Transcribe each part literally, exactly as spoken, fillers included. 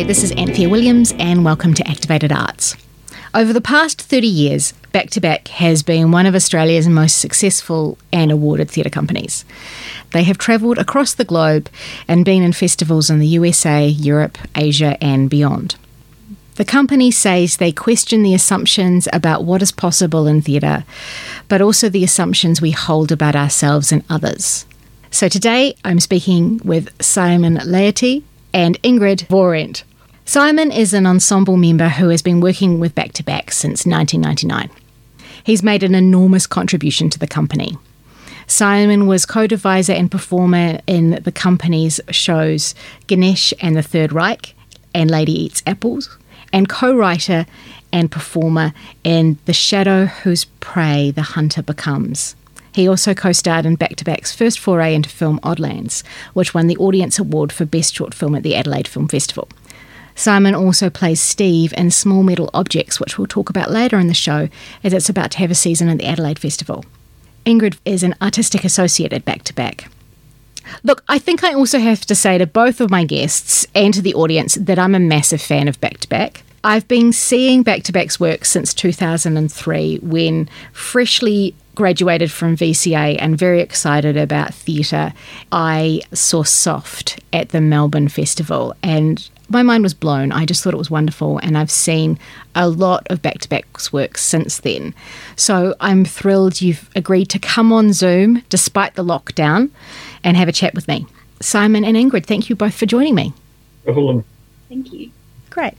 This is Anthea Williams and welcome to Activated Arts. Over the past thirty years, Back to Back has been one of Australia's most successful and awarded theatre companies. They have travelled across the globe and been in festivals in the U S A, Europe, Asia and beyond. The company says they question the assumptions about what is possible in theatre, but also the assumptions we hold about ourselves and others. So today I'm speaking with Simon Laity and Ingrid Vorent. Simon is an ensemble member who has been working with Back to Back since nineteen ninety-nine. He's made an enormous contribution to the company. Simon was co-deviser and performer in the company's shows Ganesh and the Third Reich and Lady Eats Apples, and co-writer and performer in The Shadow Whose Prey the Hunter Becomes. He also co-starred in Back to Back's first foray into film Oddlands, which won the Audience Award for Best Short Film at the Adelaide Film Festival. Simon also plays Steve in Small Metal Objects, which we'll talk about later in the show, as it's about to have a season at the Adelaide Festival. Ingrid is an artistic associate at Back to Back. Look, I think I also have to say to both of my guests and to the audience that I'm a massive fan of Back to Back. I've been seeing Back to Back's work since two thousand three, when freshly graduated from V C A and very excited about theatre, I saw Soft at the Melbourne Festival and my mind was blown. I just thought it was wonderful, and I've seen a lot of Back to Back's work since then. So I'm thrilled you've agreed to come on Zoom despite the lockdown and have a chat with me. Simon and Ingrid, thank you both for joining me. No problem. Thank you. Great.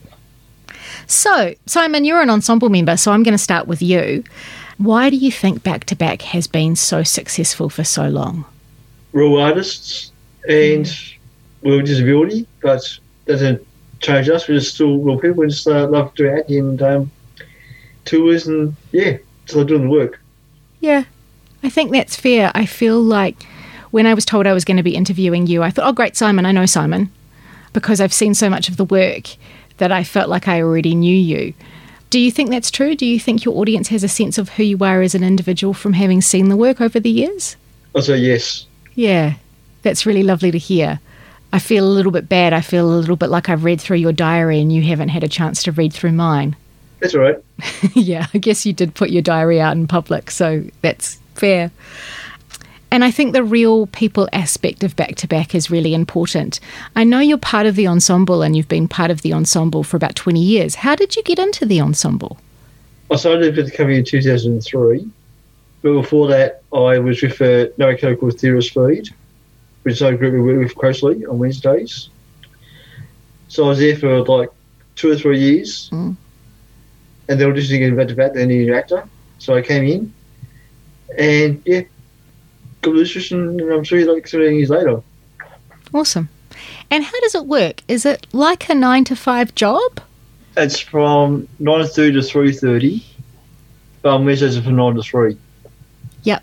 So, Simon, you're an ensemble member, so I'm going to start with you. Why do you think Back to Back has been so successful for so long? We're all artists and mm. we're with disability, but doesn't change us. We're just still real people. We just uh, love to act and um, tours and, yeah, just like doing the work. Yeah, I think that's fair. I feel like when I was told I was going to be interviewing you, I thought, oh, great, Simon, I know Simon, because I've seen so much of the work that I felt like I already knew you. Do you think that's true? Do you think your audience has a sense of who you are as an individual from having seen the work over the years? I'll say yes. Yeah, that's really lovely to hear. I feel a little bit bad. I feel a little bit like I've read through your diary and you haven't had a chance to read through mine. That's all right. Yeah, I guess you did put your diary out in public, so that's fair. And I think the real people aspect of Back to Back is really important. I know you're part of the ensemble and you've been part of the ensemble for about twenty years. How did you get into the ensemble? I started with the company in two thousand three, but before that I was with a narrative called Theatre Speed, which is a group we work with closely on Wednesdays. So I was there for like two or three years, mm. and they were just getting Back to Back, they needed an actor. So I came in, and yeah, got the position, and I'm sure like thirteen years later. Awesome. And how does it work? Is it like a nine to five job? It's from nine thirty to three thirty, but on Wednesdays it's from nine to three. Yep.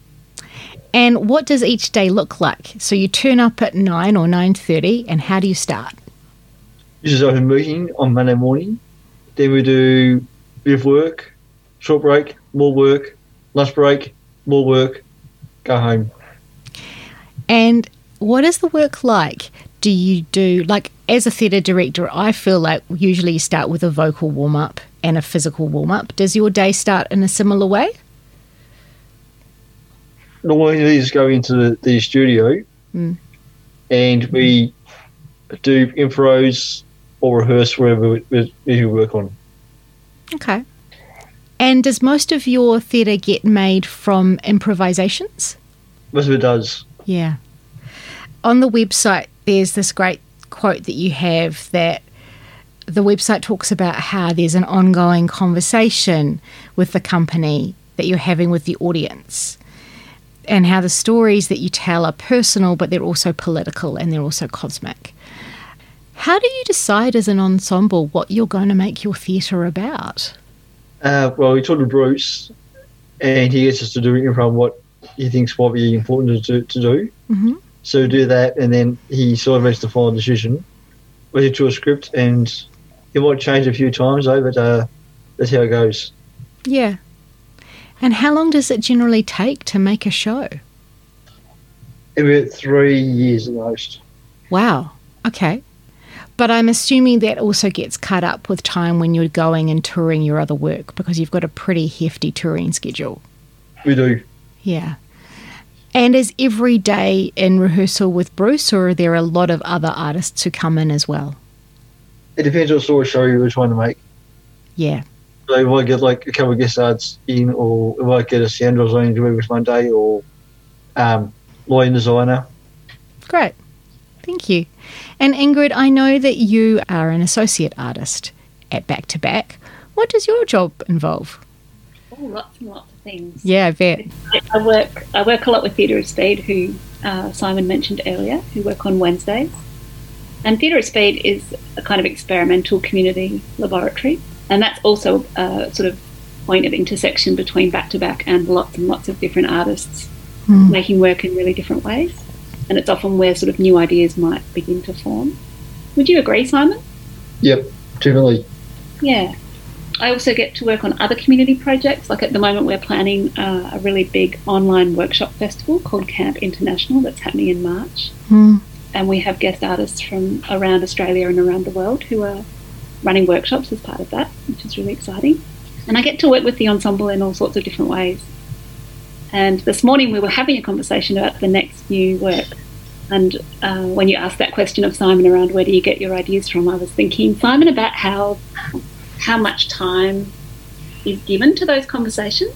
And what does each day look like? So you turn up at nine or nine thirty, and how do you start? This is open meeting on Monday morning. Then we do a bit of work, short break, more work, lunch break, more work, go home. And what is the work like? Do you do, like, as a theatre director, I feel like usually you start with a vocal warm-up and a physical warm-up. Does your day start in a similar way? Normally we just go into the, the studio mm. and we do intros or rehearse wherever we, we, we work on. Okay. And does most of your theatre get made from improvisations? Most of it does. Yeah. On the website, there's this great quote that you have that the website talks about how there's an ongoing conversation with the company that you're having with the audience, and how the stories that you tell are personal, but they're also political and they're also cosmic. How do you decide as an ensemble what you're going to make your theatre about? Uh, well, we talked to Bruce, and he gets us to do improv what he thinks might be important to, to do. Mm-hmm. So we do that, and then he sort of makes the final decision. We do to a script, and it might change a few times, though, but uh, that's how it goes. Yeah. And how long does it generally take to make a show? About three years at most. Wow. Okay. But I'm assuming that also gets cut up with time when you're going and touring your other work, because you've got a pretty hefty touring schedule. We do. Yeah. And is every day in rehearsal with Bruce, or are there a lot of other artists who come in as well? It depends what sort of show you were trying to make. Yeah. So if I get like a couple of guest artists in, or if I get a sound designer to work with one day, or um, lighting designer. Great. Thank you. And Ingrid, I know that you are an associate artist at Back to Back. What does your job involve? Oh, lots and lots of things. Yeah, I bet. I work I work a lot with Theatre of Speed, who uh, Simon mentioned earlier, who work on Wednesdays. And Theatre of Speed is a kind of experimental community laboratory, and that's also a sort of point of intersection between Back to Back and lots and lots of different artists mm. making work in really different ways. And it's often where sort of new ideas might begin to form. Would you agree, Simon? Yep, definitely. Yeah. I also get to work on other community projects. Like at the moment we're planning uh, a really big online workshop festival called Camp International that's happening in March. Mm. And we have guest artists from around Australia and around the world who are running workshops as part of that, which is really exciting. And I get to work with the ensemble in all sorts of different ways. And this morning we were having a conversation about the next new work. And uh, when you asked that question of Simon around where do you get your ideas from, I was thinking, Simon, about how how much time is given to those conversations,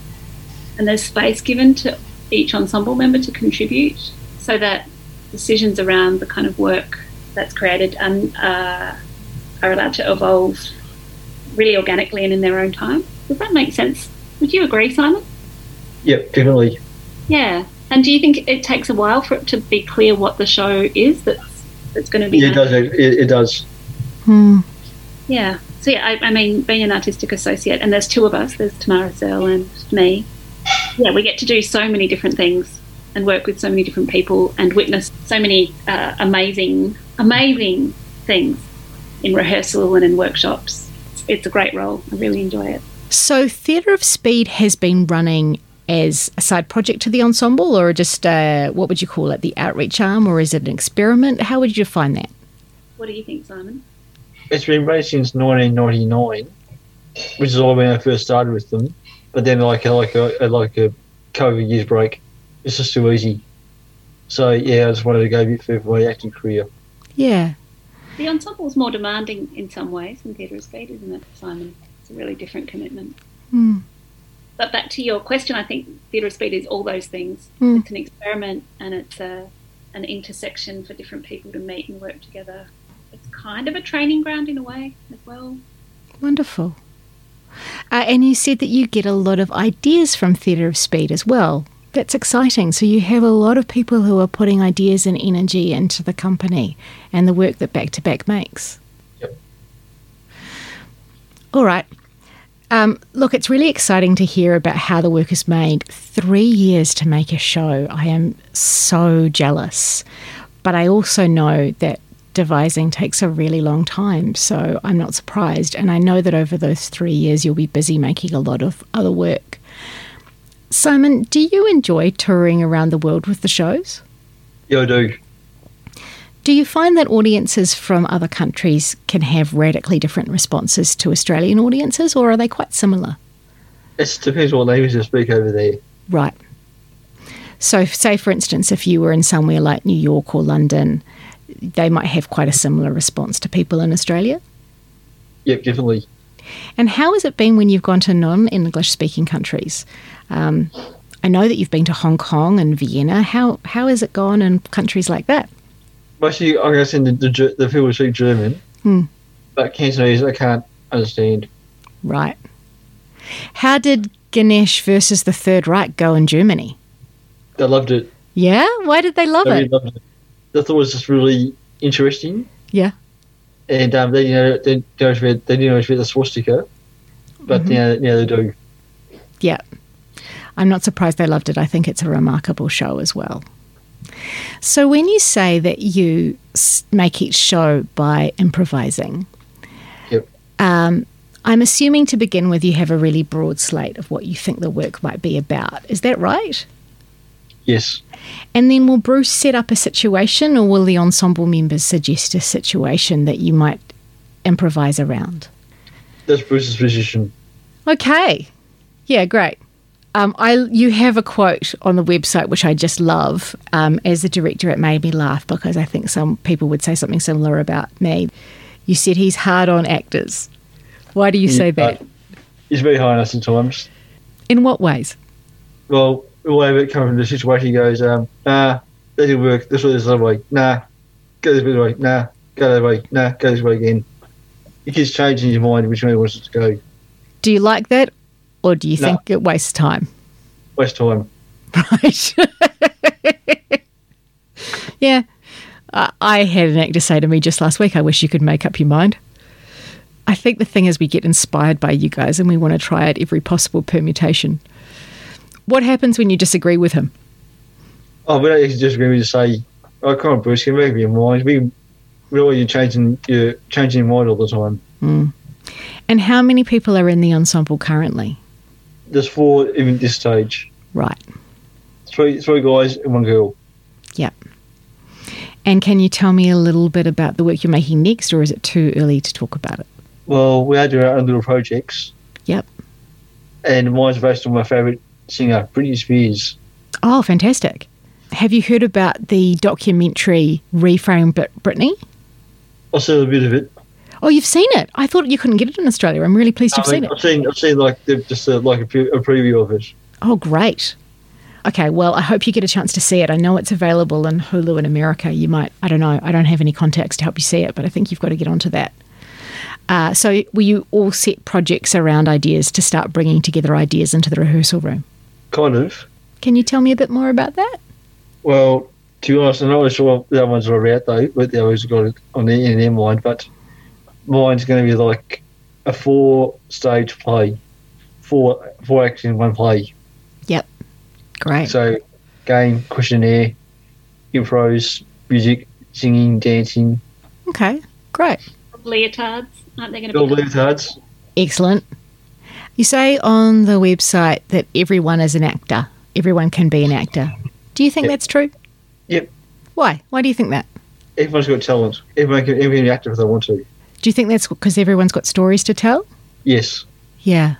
and there's space given to each ensemble member to contribute, so that decisions around the kind of work that's created and uh, are allowed to evolve really organically and in their own time. Does that make sense? Would you agree, Simon? Yep, definitely. Yeah. And do you think it takes a while for it to be clear what the show is that's that's going to be? Yeah, it does. It, it does. Hmm. Yeah. So yeah, I, I mean, being an artistic associate, and there's two of us. There's Tamara Searle and me. Yeah, we get to do so many different things and work with so many different people and witness so many uh, amazing, amazing things in rehearsal and in workshops. It's, it's a great role. I really enjoy it. So Theatre of Speed has been running as a side project to the ensemble, or just, uh, what would you call it, the outreach arm, or is it an experiment? How would you define that? What do you think, Simon? It's been running since nineteen ninety-nine, which is all when I first started with them. But then, like a, like a like a COVID years break, it's just too easy. So yeah, I just wanted to go a bit further for my acting career. Yeah. The ensemble's more demanding in some ways than Theatre of Speed, isn't it, Simon? It's a really different commitment. Mm. But back to your question, I think Theatre of Speed is all those things. Mm. It's an experiment, and it's a, an intersection for different people to meet and work together. It's kind of a training ground in a way as well. Wonderful. Uh, and you said that you get a lot of ideas from Theatre of Speed as well. That's exciting. So you have a lot of people who are putting ideas and energy into the company and the work that Back to Back makes. Yep. All right. Um, look, it's really exciting to hear about how the work is made. Three years to make a show. I am so jealous. But I also know that devising takes a really long time, so I'm not surprised. And I know that over those three years you'll be busy making a lot of other work. Simon, do you enjoy touring around the world with the shows? Yeah, I do. Do you find that audiences from other countries can have radically different responses to Australian audiences, or are they quite similar? It depends what language you speak over there. Right. So, say, for instance, if you were in somewhere like New York or London, they might have quite a similar response to people in Australia? Yep, definitely. And how has it been when you've gone to non-English speaking countries? Um, I know that you've been to Hong Kong and Vienna. How how has it gone in countries like that? Mostly, I guess, in the, the, the people speak German, hmm. but Cantonese I can't understand. Right. How did Ganesh versus the Third Reich go in Germany? They loved it. Yeah? Why did they love they it? Really loved it. They thought it was just really interesting. Yeah. And um, they, you know, they, they, don't about, they didn't know about the swastika, but mm-hmm. now, now they do. Yeah. I'm not surprised they loved it. I think it's a remarkable show as well. So when you say that you make each show by improvising, yep. um, I'm assuming to begin with you have a really broad slate of what you think the work might be about. Is that right? Yes. And then will Bruce set up a situation, or will the ensemble members suggest a situation that you might improvise around? That's Bruce's position. Okay. Yeah, great. Um, I you have a quote on the website which I just love. Um, as the director, it made me laugh because I think some people would say something similar about me. You said he's hard on actors. Why do you say that? Uh, he's very hard on us sometimes. In what ways? Well, the way it comes from the situation, he goes, um, nah, that didn't work. This way, this other way. Nah, go this way. Nah, go that way. Nah, go this way again. He keeps changing his mind which way he wants it to go. Do you like that, or do you No. think it wastes time? Waste time. Right. Yeah. Uh, I had an actor say to me just last week, I wish you could make up your mind. I think the thing is we get inspired by you guys and we want to try out every possible permutation. What happens when you disagree with him? Oh, we don't actually disagree. We just say, oh, come on, Bruce, you can make up your mind. We, we don't want you changing, you're changing your mind all the time. Mm. And how many people are in the ensemble currently? There's four even at this stage. Right. Three, three guys and one girl. Yep. And can you tell me a little bit about the work you're making next, or is it too early to talk about it? Well, we are doing our own little projects. Yep. And mine's based on my favourite singer, Britney Spears. Oh, fantastic. Have you heard about the documentary Reframe Brit- Britney? I've seen a bit of it. Oh, you've seen it? I thought you couldn't get it in Australia. I'm really pleased you've I mean, seen it. I've seen, I've seen like the, just a, like a, pre- a preview of it. Oh, great. Okay, well, I hope you get a chance to see it. I know it's available in Hulu in America. You might, I don't know, I don't have any contacts to help you see it, but I think you've got to get onto that. Uh, so will you all set projects around ideas to start bringing together ideas into the rehearsal room? Kind of. Can you tell me a bit more about that? Well, to be honest, I'm not really sure what the other ones are about, though, but the others have got it on their, in their mind. But mine's going to be like a four-stage play, four four acts in one play. Yep. Great. So, game, questionnaire, impros, music, singing, dancing. Okay, great. Leotards, aren't they going to Build be? leotards. Excellent. You say on the website that everyone is an actor. Everyone can be an actor. Do you think Yep. that's true? Yep. Why? Why do you think that? Everyone's got talent. Everyone can, everyone can be active if they want to. Do you think that's because everyone's got stories to tell? Yes. Yeah.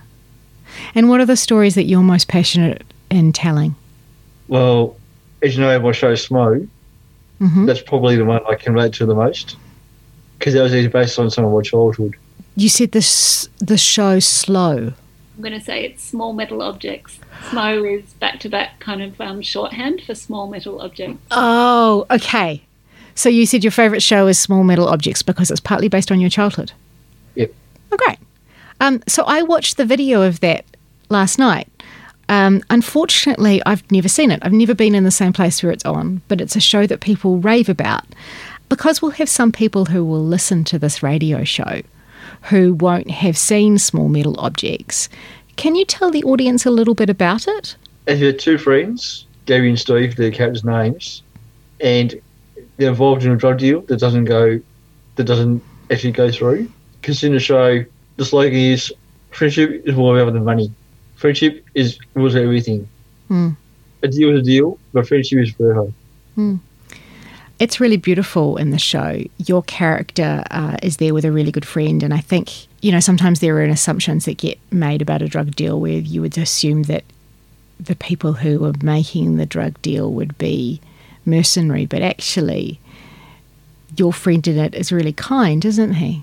And what are the stories that you're most passionate in telling? Well, as you know, my show Smo, Mm-hmm. that's probably the one I can relate to the most because that was actually based on some of my childhood. You said this the show Slow. I'm going to say it's small metal objects. S M O is back-to-back kind of um, shorthand for small metal objects. Oh, okay. So you said your favourite show is Small Metal Objects because it's partly based on your childhood. Yep. Oh, great. Um, so I watched the video of that last night. Um, unfortunately, I've never seen it. I've never been in the same place where it's on, but it's a show that people rave about because we'll have some people who will listen to this radio show who won't have seen Small Metal Objects. Can you tell the audience a little bit about it? If you had two friends, Gary and Steve, their characters' names, and they're involved in a drug deal that doesn't go, that doesn't actually go through. Because in the show, the slogan is, friendship is more valuable than money. Friendship is was everything. Hmm. A deal is a deal, but friendship is forever. Hmm. It's really beautiful in the show. Your character uh, is there with a really good friend, and I think, you know, sometimes there are assumptions that get made about a drug deal where you would assume that the people who are making the drug deal would be mercenary, but actually your friend in it is really kind, isn't he?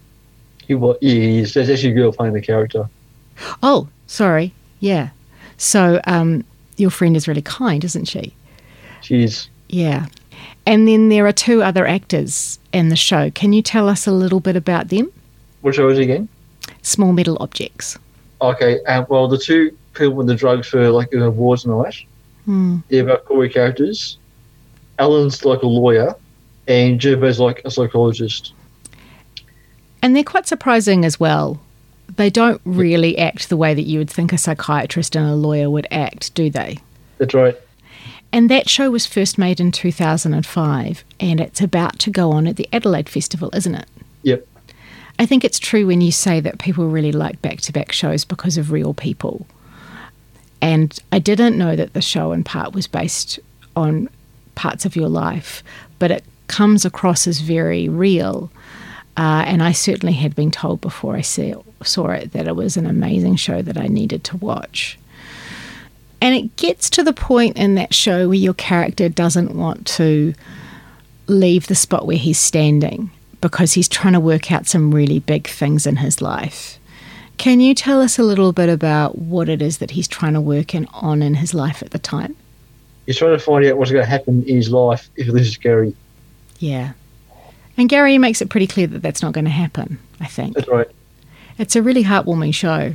He was, yeah, he is. There's actually a girl playing the character. Oh, sorry. Yeah. So um, your friend is really kind, isn't she? She is. Yeah. And then there are two other actors in the show. Can you tell us a little bit about them? What show is it again? Small Metal Objects. Okay, um, well, the two people with the drugs for like an awards night, Hmm. they're about Corey characters. Alan's like a lawyer, and Jimbo's like a psychologist. And they're quite surprising as well. They don't really act the way that you would think a psychiatrist and a lawyer would act, do they? That's right. And that show was first made in two thousand five, and it's about to go on at the Adelaide Festival, isn't it? Yep. I think it's true when you say that people really like back-to-back shows because of real people. And I didn't know that the show in part was based on parts of your life, but it comes across as very real. Uh, and I certainly had been told before I see, saw it that it was an amazing show that I needed to watch. And it gets to the point in that show where your character doesn't want to leave the spot where he's standing because he's trying to work out some really big things in his life. Can you tell us a little bit about what it is that he's trying to work in, on in his life at the time? He's trying to find out what's going to happen in his life if he loses Gary. Yeah. And Gary makes it pretty clear that that's not going to happen, I think. That's right. It's a really heartwarming show.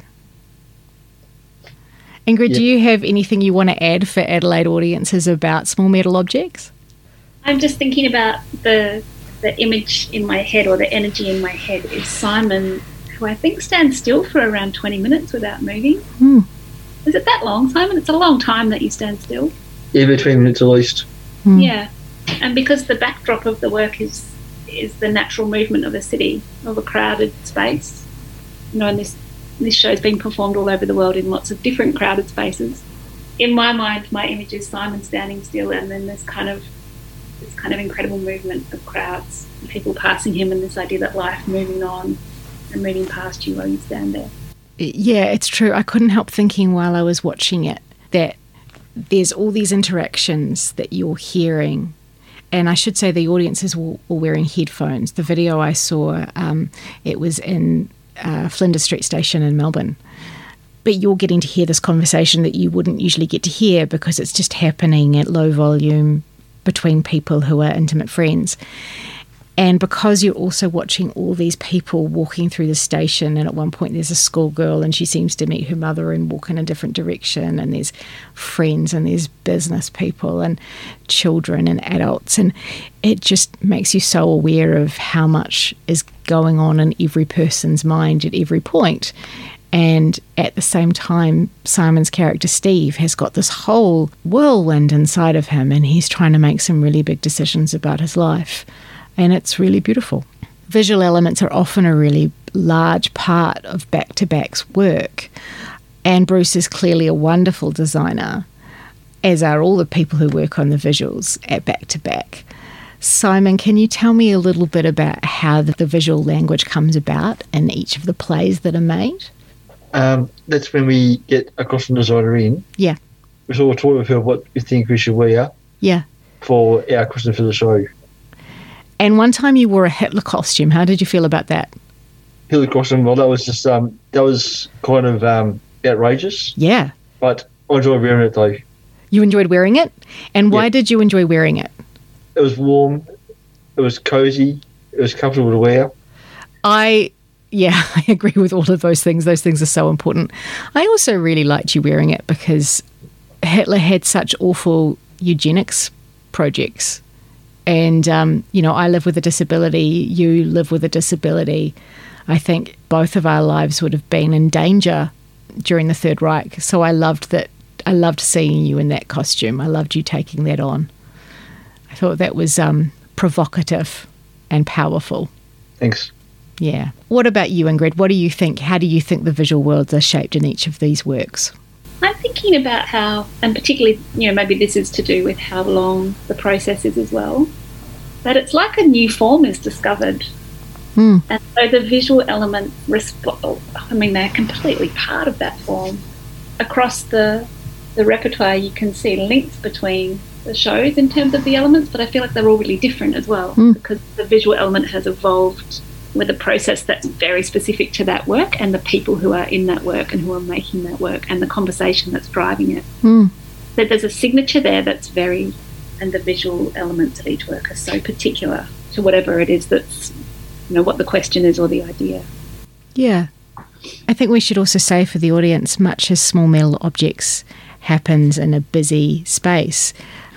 Ingrid, Yeah. do you have anything you want to add for Adelaide audiences about small metal objects? I'm just thinking about the the image in my head, or the energy in my head, is Simon, who I think stands still for around twenty minutes without moving. Hmm. Is it that long, Simon? It's a long time that you stand still. Yeah, between minutes at least. Hmm. Yeah. And because the backdrop of the work is is the natural movement of a city, of a crowded space. You know, and this this show's been performed all over the world in lots of different crowded spaces. In my mind, my image is Simon standing still, and then this kind of this kind of incredible movement of crowds, and people passing him, and this idea that life moving on and moving past you while you stand there. Yeah, it's true. I couldn't help thinking while I was watching it that there's all these interactions that you're hearing. And I should say the audiences were, were wearing headphones. The video I saw, um, it was in uh, Flinders Street Station in Melbourne. But you're getting to hear this conversation that you wouldn't usually get to hear because it's just happening at low volume between people who are intimate friends. And because you're also watching all these people walking through the station, and at one point there's a schoolgirl and she seems to meet her mother and walk in a different direction, and there's friends and there's business people and children and adults, and it just makes you so aware of how much is going on in every person's mind at every point. And at the same time, Simon's character Steve has got this whole whirlwind inside of him, and he's trying to make some really big decisions about his life. And it's really beautiful. Visual elements are often a really large part of Back to Back's work. And Bruce is clearly a wonderful designer, as are all the people who work on the visuals at Back to Back. Simon, can you tell me a little bit about how the, the visual language comes about in each of the plays that are made? Um, that's when we get a costume designer in. Yeah. We sort of talk with her what we think we should wear Yeah. for our costume for the show. And one time you wore a Hitler costume. How did you feel about that? Hitler costume, well, that was just, um, that was kind of um, outrageous. Yeah. But I enjoyed wearing it though. You enjoyed wearing it? And why Yeah. did you enjoy wearing it? It was warm, it was cosy, it was comfortable to wear. I, yeah, I agree with all of those things. Those things are so important. I also really liked you wearing it because Hitler had such awful eugenics projects. And, um, you know, I live with a disability, you live with a disability. I think both of our lives would have been in danger during the Third Reich. So I loved that. I loved seeing you in that costume. I loved you taking that on. I thought that was um, provocative and powerful. Thanks. Yeah. What about you, Ingrid? What do you think? How do you think the visual worlds are shaped in each of these works? I'm thinking about how, and particularly, you know, maybe this is to do with how long the process is as well, that it's like a new form is discovered. Mm. And so the visual element, resp- I mean, they're completely part of that form. Across the the repertoire, you can see links between the shows in terms of the elements, but I feel like they're all really different as well, Mm. because the visual element has evolved with a process that's very specific to that work and the people who are in that work and who are making that work and the conversation that's driving it. Mm. So there's a signature there that's very, and the visual elements of each work are so particular to whatever it is that's, you know, what the question is or the idea. Yeah. I think we should also say for the audience, much as Small Metal Objects happens in a busy space,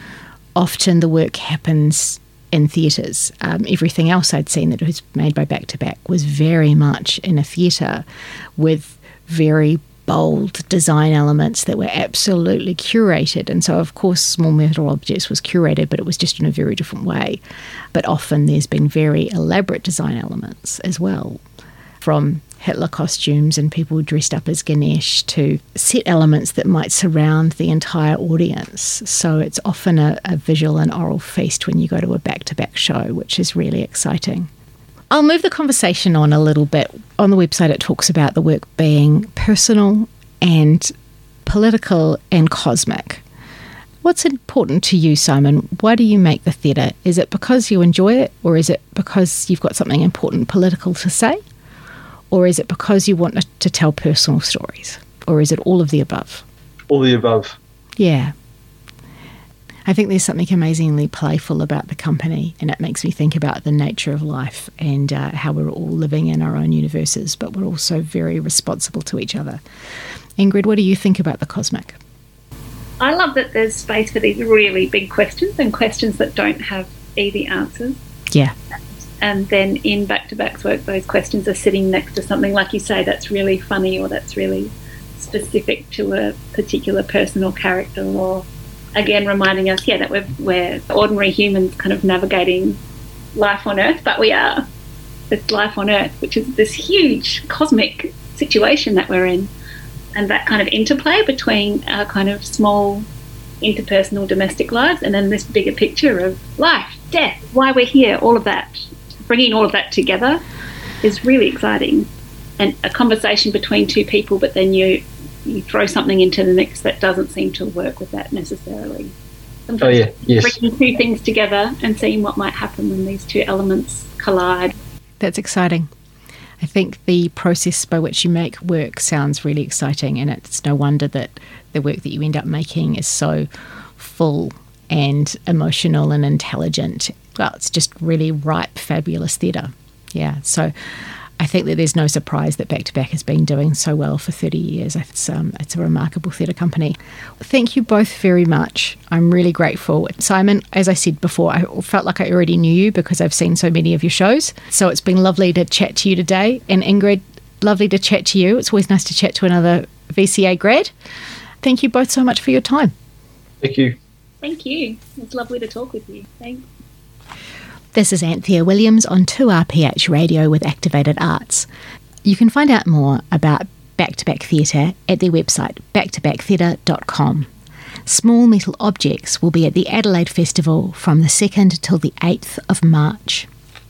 often the work happens in theatres. Um, everything else I'd seen that was made by Back to Back was very much in a theatre with very bold design elements that were absolutely curated. And so, of course, Small Metal Objects was curated, but it was just in a very different way. But often there's been very elaborate design elements as well, from Hitler costumes and people dressed up as Ganesh to set elements that might surround the entire audience. So it's often a, a visual and oral feast when you go to a back-to-back show, which is really exciting. I'll move the conversation on a little bit. On the website, it talks about the work being personal and political and cosmic. What's important to you, Simon? Why do you make the theatre? Is it because you enjoy it, or is it because you've got something important political to say? Or is it because you want to tell personal stories? Or is it all of the above? All the above. Yeah. I think there's something amazingly playful about the company, and it makes me think about the nature of life and uh, how we're all living in our own universes, but we're also very responsible to each other. Ingrid, what do you think about the cosmic? I love that there's space for these really big questions and questions that don't have easy answers. Yeah. And then in back-to-backs work, those questions are sitting next to something, like you say, that's really funny or that's really specific to a particular person or character, or, again, reminding us, yeah, that we're, we're ordinary humans kind of navigating life on Earth, but we are. It's life on Earth, which is this huge cosmic situation that we're in. And that kind of interplay between our kind of small interpersonal domestic lives and then this bigger picture of life, death, why we're here, all of that. Bringing all of that together is really exciting. And a conversation between two people, but then you you throw something into the mix that doesn't seem to work with that necessarily. Sometimes oh, yeah, yes. Bringing two things together and seeing what might happen when these two elements collide. That's exciting. I think the process by which you make work sounds really exciting, and it's no wonder that the work that you end up making is so full and emotional and intelligent. Well, it's just really ripe, fabulous theatre. Yeah, so I think that there's no surprise that Back to Back has been doing so well for thirty years. It's, um, it's a remarkable theatre company. Thank you both very much. I'm really grateful. Simon, as I said before, I felt like I already knew you because I've seen so many of your shows. So it's been lovely to chat to you today. And Ingrid, lovely to chat to you. It's always nice to chat to another V C A grad. Thank you both so much for your time. Thank you. Thank you. It's lovely to talk with you. Thanks. This is Anthea Williams on two R P H Radio with Activated Arts. You can find out more about Back to Back Theatre at their website, back to back theatre dot com. Small Metal Objects will be at the Adelaide Festival from the second till the eighth of March.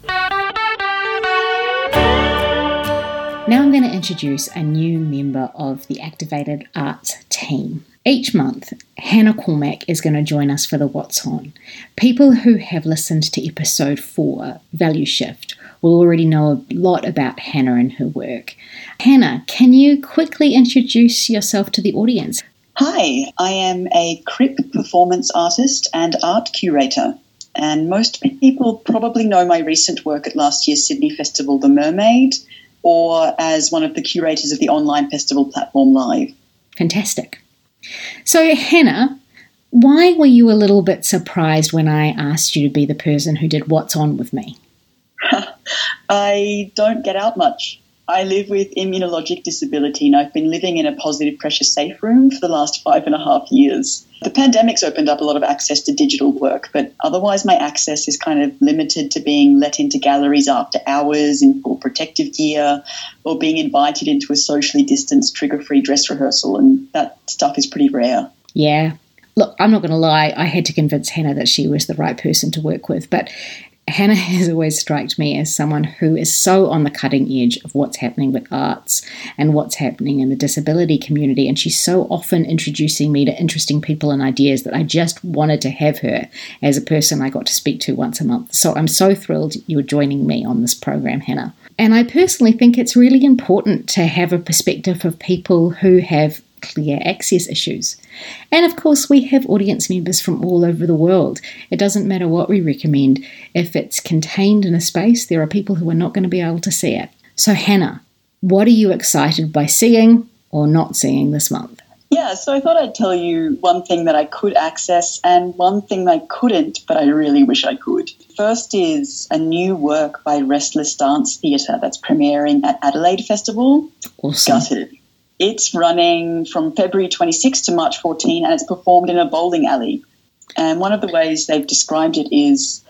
Now I'm going to introduce a new member of the Activated Arts team. Each month, Hannah Cormack is going to join us for the What's On. People who have listened to episode four, Value Shift, will already know a lot about Hannah and her work. Hannah, can you quickly introduce yourself to the audience? Hi, I am a crip performance artist and art curator. And most people probably know my recent work at last year's Sydney Festival, The Mermaid, or as one of the curators of the online festival platform Live. Fantastic. So, Hannah, why were you a little bit surprised when I asked you to be the person who did What's On with me? I don't get out much. I live with immunologic disability and I've been living in a positive pressure safe room for the last five and a half years. The pandemic's opened up a lot of access to digital work, but otherwise my access is kind of limited to being let into galleries after hours in full protective gear or being invited into a socially distanced trigger-free dress rehearsal, and that stuff is pretty rare. Yeah. Look, I'm not going to lie, I had to convince Hannah that she was the right person to work with, but Hannah has always struck me as someone who is so on the cutting edge of what's happening with arts and what's happening in the disability community, and she's so often introducing me to interesting people and ideas that I just wanted to have her as a person I got to speak to once a month. So I'm so thrilled you're joining me on this program, Hannah. And I personally think it's really important to have a perspective of people who have clear access issues. And of course, we have audience members from all over the world. It doesn't matter what we recommend. If it's contained in a space, there are people who are not going to be able to see it. So Hannah, what are you excited by seeing or not seeing this month? Yeah, so I thought I'd tell you one thing that I could access and one thing I couldn't, but I really wish I could. First is a new work by Restless Dance Theatre that's premiering at Adelaide Festival. Awesome. Gutted. It's running from February twenty-sixth to March fourteenth, and it's performed in a bowling alley. And one of the ways they've described it is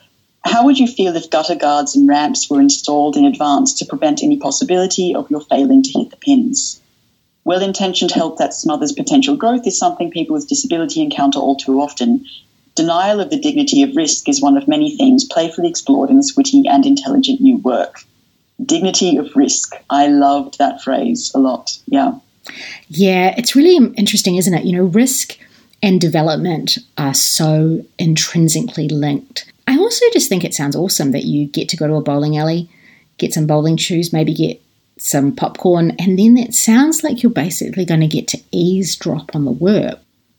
How would you feel if gutter guards and ramps were installed in advance to prevent any possibility of your failing to hit the pins? Well-intentioned help that smothers potential growth is something people with disability encounter all too often. Denial of the dignity of risk is one of many themes playfully explored in this witty and intelligent new work. Dignity of risk. I loved that phrase a lot. Yeah. Yeah, it's really interesting, isn't it? You know, risk and development are so intrinsically linked. I also just think it sounds awesome that you get to go to a bowling alley, get some bowling shoes, maybe get some popcorn, and then it sounds like you're basically going to get to eavesdrop on the work.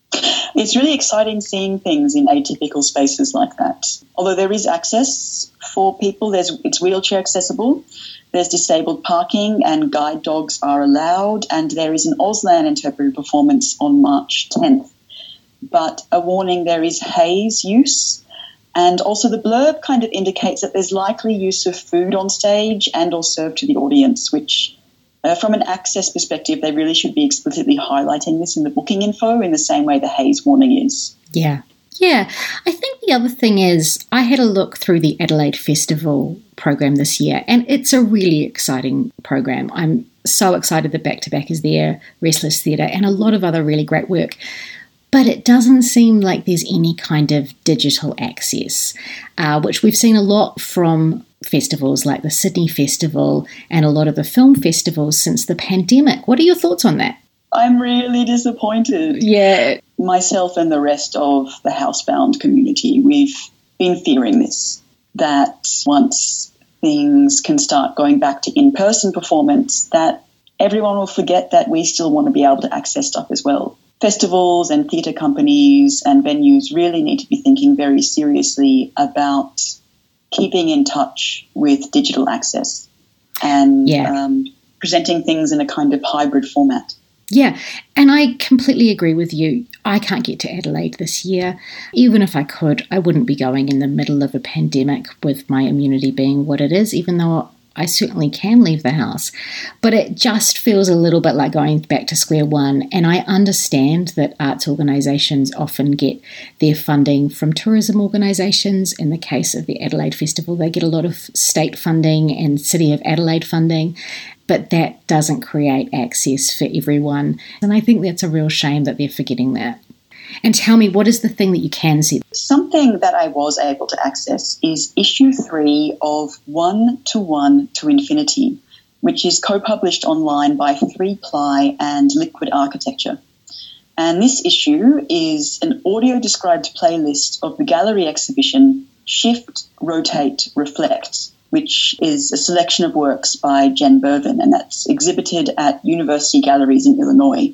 It's really exciting seeing things in atypical spaces like that. Although there is access for people, there's it's wheelchair accessible, there's disabled parking and guide dogs are allowed, and there is an Auslan interpreted performance on March tenth. But a warning, there is haze use, and also the blurb kind of indicates that there's likely use of food on stage and or served to the audience, which Uh, from an access perspective, they really should be explicitly highlighting this in the booking info in the same way the haze warning is. Yeah. Yeah. I think the other thing is I had a look through the Adelaide Festival program this year, and it's a really exciting program. I'm so excited that Back to Back is there, Restless Theatre, and a lot of other really great work. But it doesn't seem like there's any kind of digital access, uh, which we've seen a lot from festivals like the Sydney Festival and a lot of the film festivals since the pandemic. What are your thoughts on that? I'm really disappointed. Yeah. Myself and the rest of the housebound community, we've been fearing this, that once things can start going back to in-person performance, that everyone will forget that we still want to be able to access stuff as well. Festivals and theatre companies and venues really need to be thinking very seriously about keeping in touch with digital access and yeah. um, presenting things in a kind of hybrid format. Yeah, and I completely agree with you. I can't get to Adelaide this year. Even if I could, I wouldn't be going in the middle of a pandemic with my immunity being what it is, even though I certainly can leave the house. But it just feels a little bit like going back to square one. And I understand that arts organisations often get their funding from tourism organisations. In the case of the Adelaide Festival, they get a lot of state funding and City of Adelaide funding. But that doesn't create access for everyone. And I think that's a real shame that they're forgetting that. And tell me, what is the thing that you can see? Something that I was able to access is issue three of One to One to Infinity, which is co-published online by Three Ply and Liquid Architecture. And this issue is an audio-described playlist of the gallery exhibition Shift, Rotate, Reflect, which is a selection of works by Jen Bervin, and that's exhibited at University Galleries in Illinois.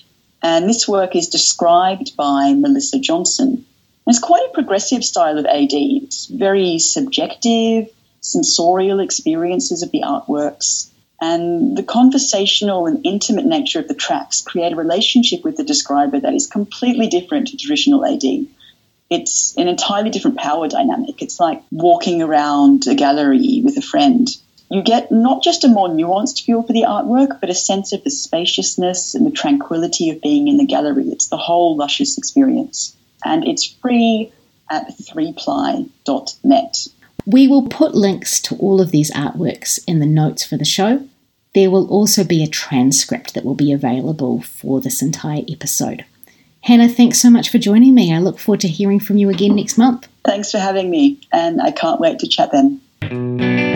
And this work is described by Melissa Johnson. It's quite a progressive style of A D. It's very subjective, sensorial experiences of the artworks. And the conversational and intimate nature of the tracks create a relationship with the describer that is completely different to traditional A D. It's an entirely different power dynamic. It's like walking around a gallery with a friend. You get not just a more nuanced feel for the artwork, but a sense of the spaciousness and the tranquility of being in the gallery. It's the whole luscious experience. And it's free at three ply dot net. We will put links to all of these artworks in the notes for the show. There will also be a transcript that will be available for this entire episode. Hannah, thanks so much for joining me. I look forward to hearing from you again next month. Thanks for having me, and I can't wait to chat then.